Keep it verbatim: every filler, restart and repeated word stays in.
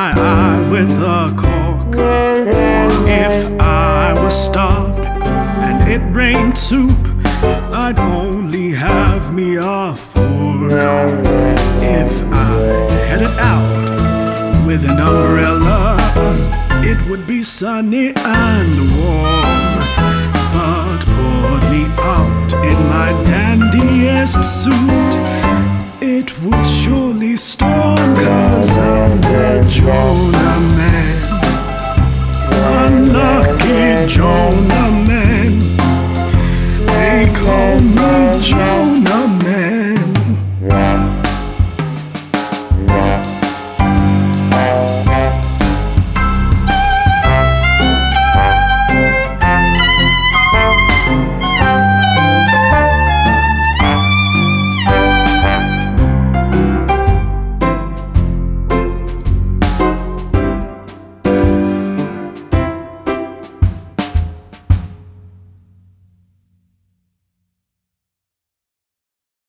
my eye with a cork. If I was starved and it rained soup, I'd only have me a fork. If I headed out with an umbrella, it would be sunny and warm. But poured me out in my dandiest suit, it would surely storm, 'cause I'm the Jonah Man. Unlucky Jonah